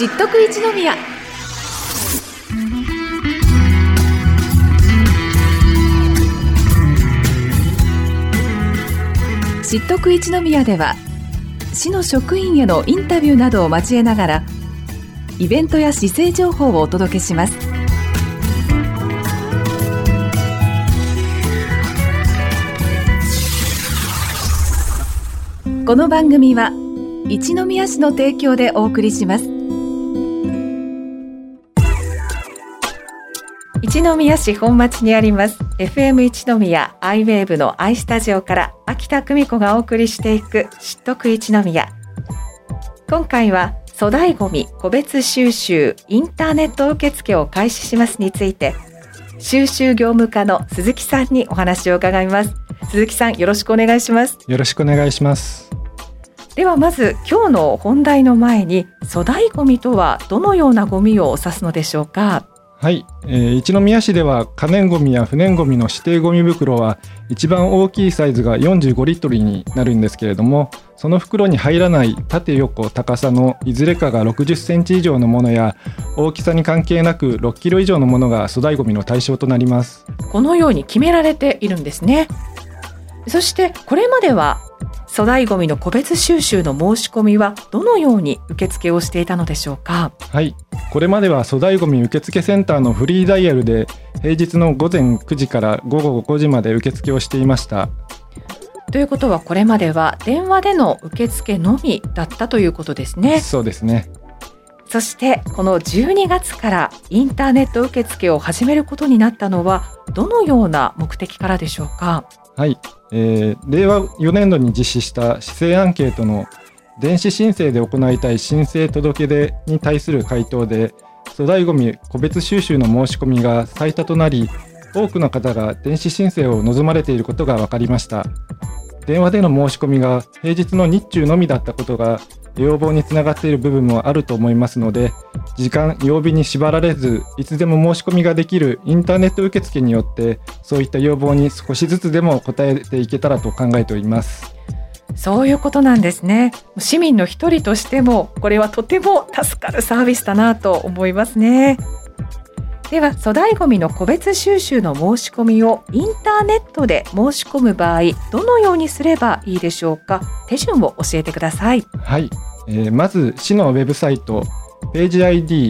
知っとく一宮。知っとく一宮では、市の職員へのインタビューなどを交えながらイベントや市政情報をお届けします。この番組は一宮市の提供でお送りします。一宮市本町にあります FM 一宮アイウェーブの I スタジオから秋田久美子がお送りしていく知っとく一宮。今回は粗大ごみ個別収集インターネット受付を開始しますについて、収集業務課の鈴木さんにお話を伺います。鈴木さん、よろしくお願いします。 よろしくお願いします。 ではまず今日の本題の前に、粗大ごみとはどのようなごみを指すのでしょうか。 はい、一宮市では可燃ごみや不燃ごみの指定ごみ袋は一番大きいサイズが45リットルになるんですけれども、その袋に入らない縦横高さのいずれかが60センチ以上のものや、大きさに関係なく6キロ以上のものが粗大ごみの対象となります。 このように決められているんですね。そしてこれまでは粗大ごみの個別収集の申し込みはどのように受付をしていたのでしょうか。 はい、これまでは粗大ごみ受付センターのフリーダイヤルで平日の午前9時から午後5時まで受付をしていました。 ということはこれまでは電話での受付のみだったということですね。 そうですね。 そしてこの12月からインターネット受付を始めることになったのはどのような目的からでしょうか。 はい、令和4年度に実施した市政アンケートの電子申請で行いたい申請届出に対する回答で、粗大ごみ個別収集の申し込みが最多となり、多くの方が電子申請を望まれていることが分かりました。電話での申し込みが平日の日中のみだったことが要望につながっている部分もあると思いますので、時間曜日に縛られずいつでも申し込みができるインターネット受付によって、そういった要望に少しずつでも応えていけたらと考えております。 そういうことなんですね。市民の一人としてもこれはとても助かるサービスだなと思いますね。では粗大ごみの個別収集の申し込みをインターネットで申し込む場合、どのようにすればいいでしょうか。手順を教えてください。 はい、まず市のウェブサイトページ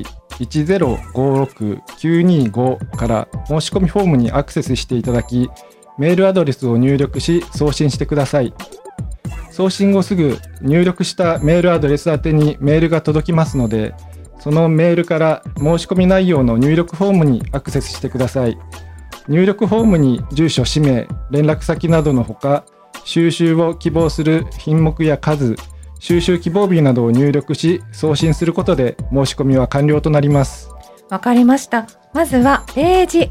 ID1056925 から申し込みフォームにアクセスしていただき、メールアドレスを入力し送信してください。送信後すぐ入力したメールアドレス宛てにメールが届きますので、そのメールから申し込み内容の入力フォームにアクセスしてください。入力フォームに住所、氏名、連絡先などのほか、収集を希望する品目や数、収集希望日などを入力し送信することで申し込みは完了となります。 わかりました。まずはページ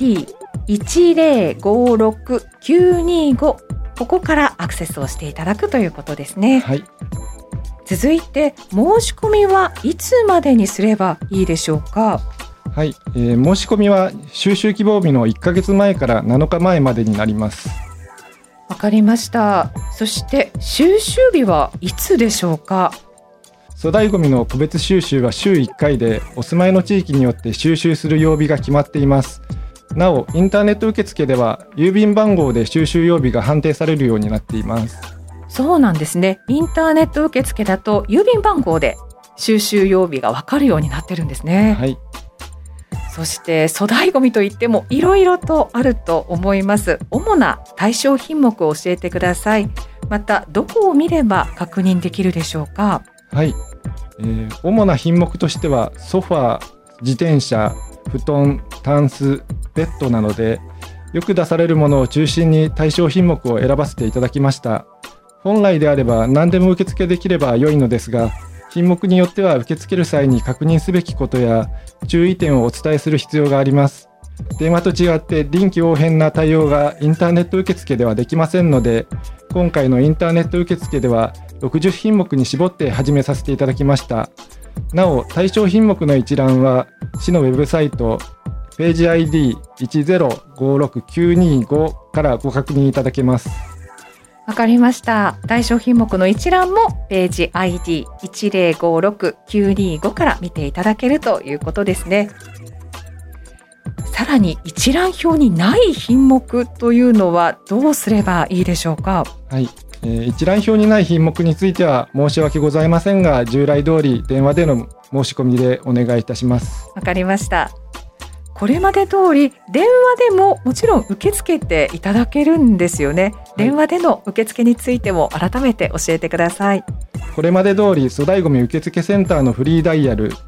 ID1056925、ここからアクセスをしていただくということですね。 はい。 続いて申し込みはいつまでにすればいいでしょうか。 はい、申し込みは収集希望日の1ヶ月前から7日前までになります。 わかりました。そして収集日はいつでしょうか。 粗大ごみの個別収集は週1回で、お住まいの地域によって収集する曜日が決まっています。なおインターネット受付では郵便番号で収集曜日が判定されるようになっています。 そうなんですね。インターネット受付だと郵便番号で収集曜日が分かるようになってるんですね。 はい。 そして粗大ごみといってもいろいろとあると思います。主な対象品目を教えてください。またどこを見れば確認できるでしょうか。 はい、主な品目としてはソファー、自転車、布団、タンス、ベッドなどで、よく出されるものを中心に対象品目を選ばせていただきました。本来であれば何でも受付できれば良いのですが、品目によっては受け付ける際に確認すべきことや注意点をお伝えする必要があります。電話と違って臨機応変な対応がインターネット受付ではできませんので、今回のインターネット受付では60品目に絞って始めさせていただきました。なお対象品目の一覧は市のウェブサイトページ ID1056925 からご確認いただけます。 わかりました。対象品目の一覧もページ ID1056925 から見ていただけるということですね。さらに一覧表にない品目というのはどうすればいいでしょうか。 はい、一覧表にない品目については申し訳ございませんが、従来通り電話での申し込みでお願いいたします。 わかりました。これまで通り電話でももちろん受け付けていただけるんですよね。はい、電話での受付についても改めて教えてください。 これまで通り粗大ごみ受付センターのフリーダイヤル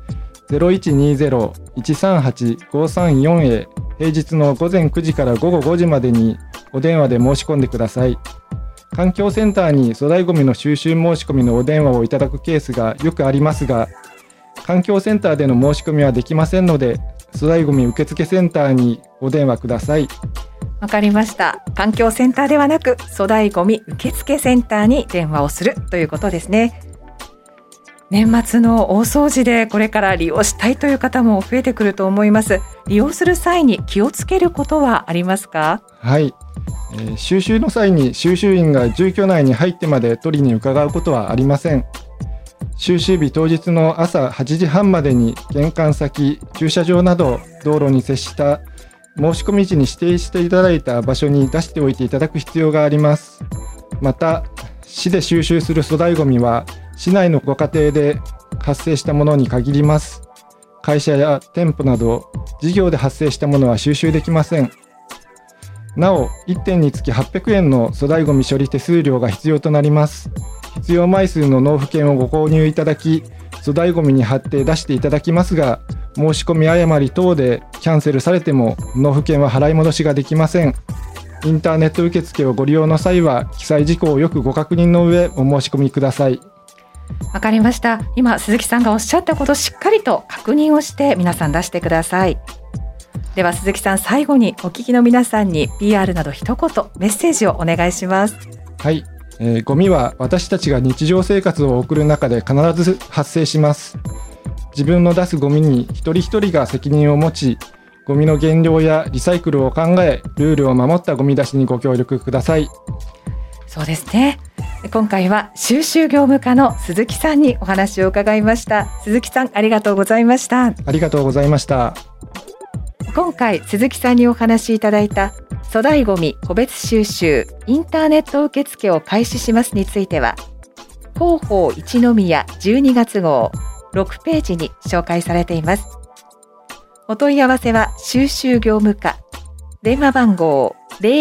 0120-138-534 へ平日の午前9時から午後5時までにお電話で申し込んでください。環境センターに粗大ごみの収集申し込みのお電話をいただくケースがよくありますが、環境センターでの申し込みはできませんので、粗大ごみ受付センターにお電話ください。 わかりました。環境センターではなく粗大ごみ受付センターに電話をするということですね。年末の大掃除でこれから利用したいという方も増えてくると思います。利用する際に気をつけることはありますか？ はい、収集の際に収集員が住居内に入ってまで取りに伺うことはありません。収集日当日の朝8時半までに玄関先、駐車場など道路に接した申し込み時に指定していただいた場所に出しておいていただく必要があります。また、市で収集する粗大ごみは市内のご家庭で発生したものに限ります。会社や店舗など事業で発生したものは収集できません。なお、1点につき800円の粗大ごみ処理手数料が必要となります。必要枚数の納付券をご購入いただき、粗大ごみに貼って出していただきますが、申し込み誤り等でキャンセルされても納付券は払い戻しができません。インターネット受付をご利用の際は記載事項をよくご確認の上お申し込みください。 わかりました。今鈴木さんがおっしゃったことをしっかりと確認をして皆さん出してください。では鈴木さん、最後にお聞きの皆さんに PR など一言メッセージをお願いします。 はい、ゴミは私たちが日常生活を送る中で必ず発生します。自分の出すゴミに一人一人が責任を持ち、ゴミの減量やリサイクルを考え、ルールを守ったゴミ出しにご協力ください。 そうですね。今回は収集業務課の鈴木さんにお話を伺いました。鈴木さん、ありがとうございました。 ありがとうございました。 今回鈴木さんにお話しいただいた粗大ごみ個別収集インターネット受付を開始しますについては、広報一宮12月号6ページに紹介されています。お問い合わせは収集業務課、電話番号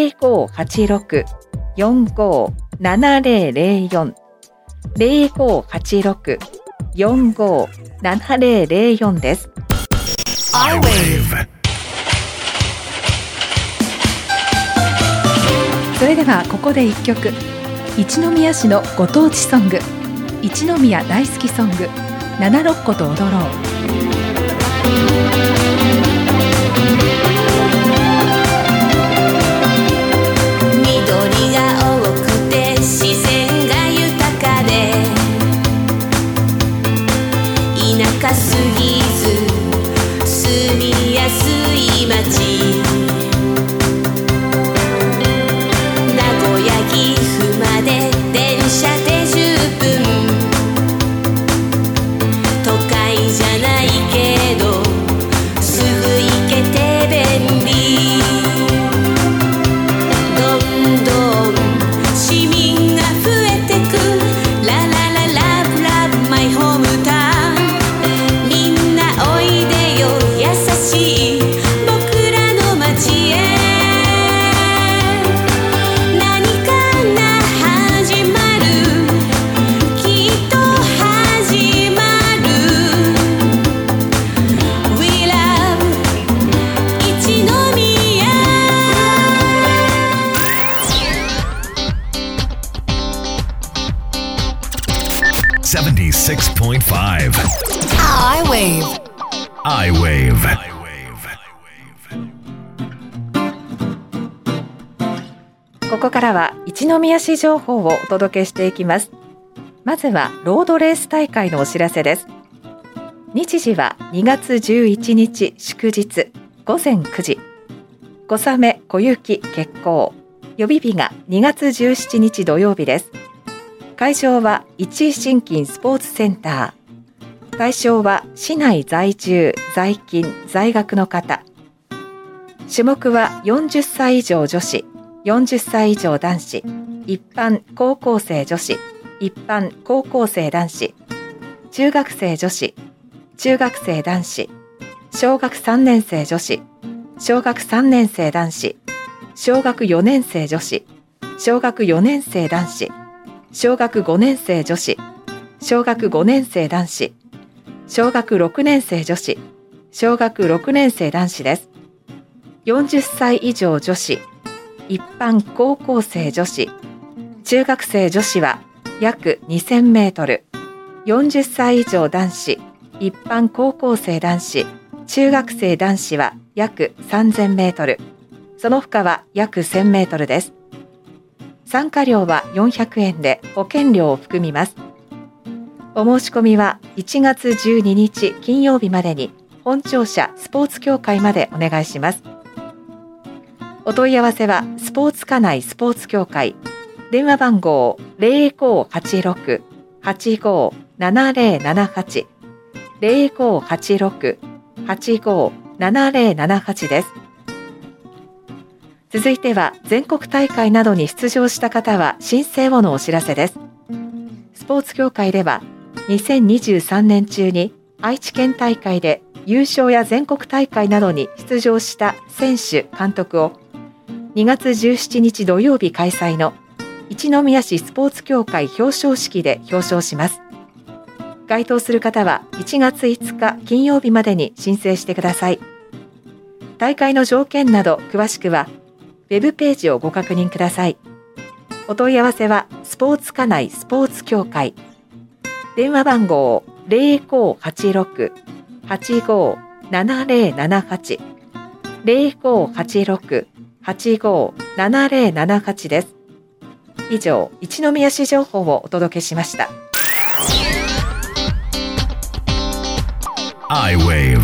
0586-457004 0586-457004 です。それではここで一曲、一宮市のご当地ソング、一宮大好きソング、七六個と踊ろう。 緑が多くて自然が豊かで、田舎すぎず住みやすい街、名古屋岐阜まで電車で10分、都会じゃないけどすぐ行けて便利、どんどん市民が増えてく、ララララブラブマイホームタウン、みんなおいでよ優しい僕らの街へ、何かが始まる、きっと始まる、 We love 一宮。 76.5 I-Wave I-Wave。 ここからは一宮市情報をお届けしていきます。まずはロードレース大会のお知らせです。日時は2月11日祝日午前9時、小雨小雪決行、 予備日が2月17日土曜日です。会場は一井新金スポーツセンター。対象は市内在住、在勤、在学の方。種目は40歳以上女子、40歳以上男子、一般高校生女子、一般高校生男子、中学生女子、中学生男子、小学3年生女子、小学3年生男子、小学4年生女子、小学4年生男子、小学5年生女子、小学5年生男子、小学6年生女子、小学6年生男子です。40歳以上女子、一般高校生女子、中学生女子は約2000メートル、40歳以上男子、一般高校生男子、中学生男子は約3000メートル、その他は約1000メートルです。参加料は400円で保険料を含みます。お申し込みは1月12日金曜日までに本庁舎スポーツ協会までお願いします。お問い合わせはスポーツ課内スポーツ協会、電話番号 0586-857078 0586-857078 です。続いては全国大会などに出場した方は申請後のお知らせです。スポーツ協会では2023年中に愛知県大会で優勝や全国大会などに出場した選手・監督を2月17日土曜日開催の一宮市スポーツ協会表彰式で表彰します。該当する方は1月5日金曜日までに申請してください。大会の条件など詳しくはウェブページをご確認ください。お問い合わせはスポーツ課内スポーツ協会、電話番号 0586-857078 0586-857078 です。以上、一宮市情報をお届けしました。 I-Wave。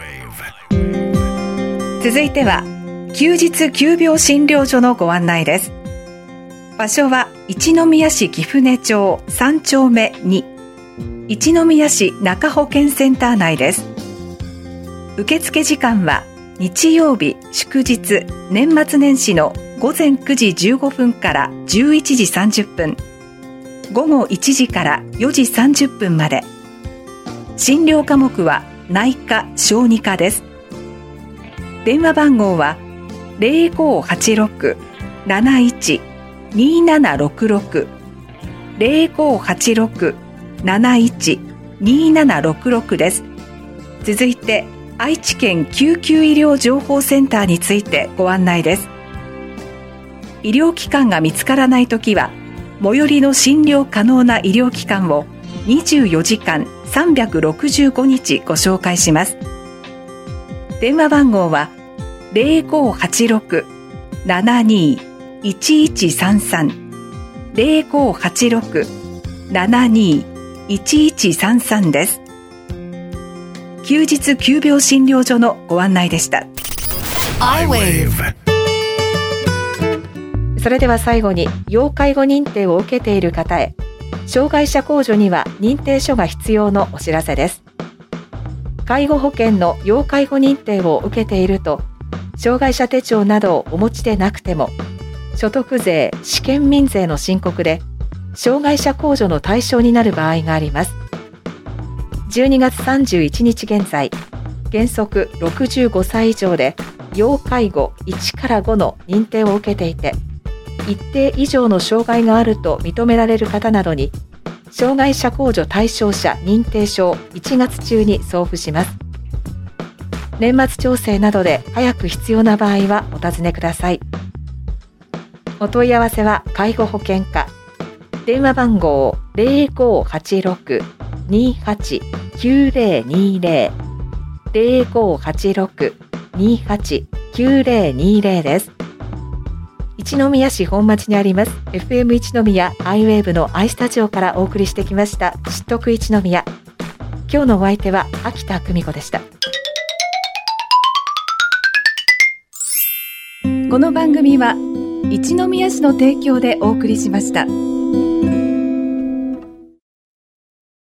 続いては休日急病診療所のご案内です。場所は一宮市貴船町3丁目2、一宮市中保健センター内です。受付時間は日曜日、祝日、年末年始の午前9時15分から11時30分、午後1時から4時30分まで。診療科目は内科・小児科です。電話番号は 0586-71-2766 0586-71-2766 です。続いて愛知県救急医療情報センターについてご案内です。医療機関が見つからないときは最寄りの診療可能な医療機関を24時間365日ご紹介します。電話番号は 0586-72-1133 0586-72-1133 です。休日急病診療所のご案内でした。 I-Wave。 それでは最後に要介護認定を受けている方へ、障害者控除には認定書が必要のお知らせです。介護保険の要介護認定を受けていると、障害者手帳などをお持ちでなくても、所得税・試験民税の申告で障害者控除の対象になる場合があります。12月31日現在、原則65歳以上で要介護1から5の認定を受けていて、一定以上の障害があると認められる方などに障害者控除対象者認定書を1月中に送付します。年末調整などで早く必要な場合はお尋ねください。お問い合わせは介護保険課、電話番号 0586-289020 0586-289020 です。一宮市本町にあります FM 一宮 I-Wave の I スタジオからお送りしてきました知得一宮。今日のお相手は秋田久美子でした。この番組は一宮市の提供でお送りしました。